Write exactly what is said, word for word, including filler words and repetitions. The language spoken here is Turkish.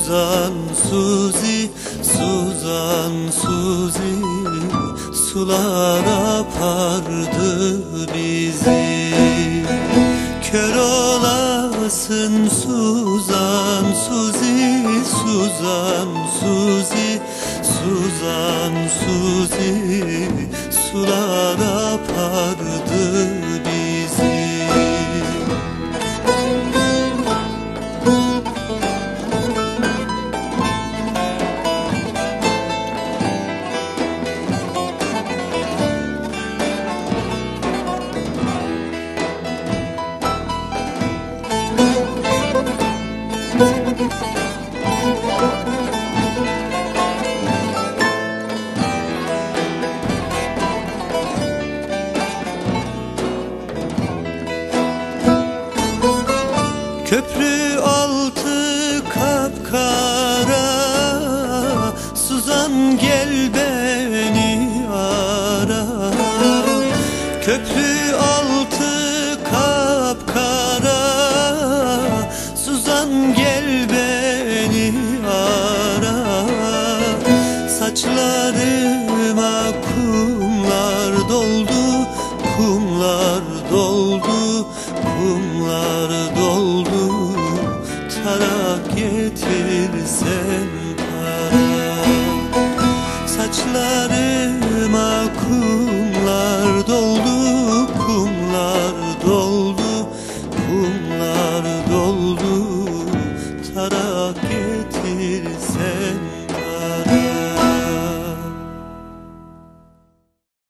Suzan Suzi, Suzan Suzi, sular apardı bizi. Kör olasın Suzan Suzi, Suzan Suzi, Suzan Suzi, sular apardı bizi. Köprü altı kapkara, Suzan gel beni ara. Köprü altı kapkara, Suzan gel beni